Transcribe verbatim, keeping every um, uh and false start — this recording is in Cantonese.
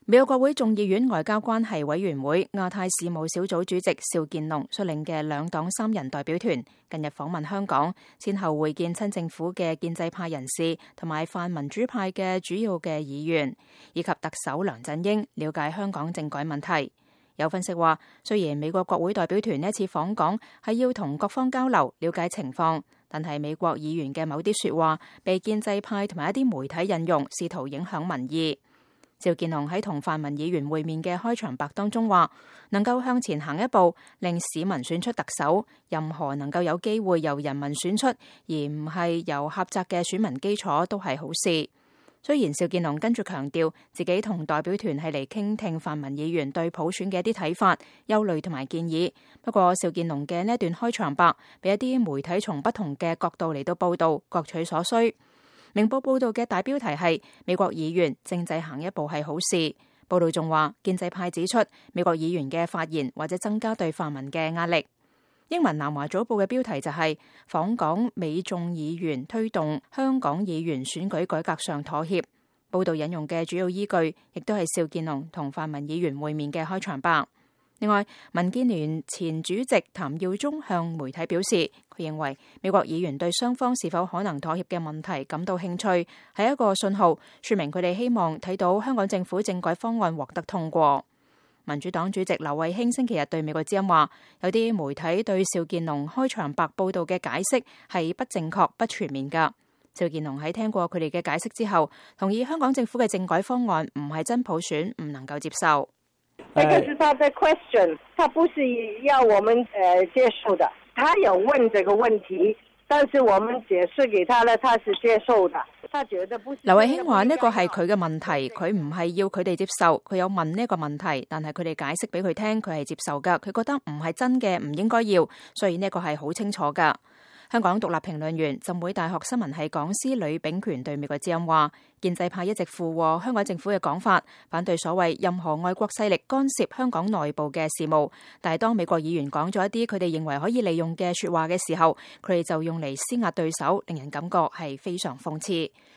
美國國會眾議院外交關係委員會亞太事務小組主席邵建龍率領嘅兩黨三人代表團近日訪問香港，先後會見親政府嘅建制派人士同埋泛民主派嘅主要嘅議員，以及特首梁振英，了解香港政改問題。有分析話，雖然美國國會代表團呢一次訪港係要同各方交流、了解情況，但係美國議員嘅某啲說話被建制派同埋一啲媒體引用，試圖影響民意。邵建龍喺同泛民議員會面嘅開場白當中話，能夠向前行一步，令市民選出特首，任何能夠有機會由人民選出，而唔係由狹窄嘅選民基礎，都係好事。雖然邵建龍跟住強調自己同代表團係嚟傾聽泛民議員對普選嘅一啲睇法、憂慮同埋建議，不過邵建龍嘅呢一段開場白，俾一啲媒體從不同嘅角度嚟到報道，各取所需。明報報道嘅大標題係美國議員政制行一步係好事。報道仲話，建制派指出美國議員嘅發言或者增加對泛民嘅壓力。英文南華早報嘅標題就係訪港美眾議員推動香港議員選舉改革上妥協。報道引用嘅主要依據亦都係邵建龍同泛民議員會面嘅開場白。另外，民建聯前主席譚耀宗向媒體表示，佢認為美國議員對雙方是否可能妥協嘅問題感到興趣，係一個信號，說明佢哋希望睇到香港政府政改方案獲得通過。民主黨主席劉慧卿星期日對美國之音話，有啲媒體對邵建龍開場白報道嘅解釋係不正確、不全面㗎。邵建龍喺聽過佢哋嘅解釋之後，同意香港政府嘅政改方案唔係真普選，唔能夠接受。 這個是他的 question， 他不是要我們呃接受的。他有問這個問題，但是我們解釋給他了，他是接受的。他覺得不是。 劉慧卿話呢個係佢嘅問題，佢唔係要佢哋接受，佢有問呢個問題，但係佢哋解釋俾佢聽，佢係接受噶，佢覺得唔係真嘅，唔應該要，所以呢個係好清楚噶。香港獨立評論員、浸會大學新聞系講師呂秉權對美國之音話，建制派一直附和香港政府嘅講法，反對所謂任何外國勢力干涉香港內部嘅事務。但係當美國議員講咗一啲佢哋認為可以利用嘅說話嘅時候，佢哋就用嚟施壓對手，令人感覺係非常諷刺。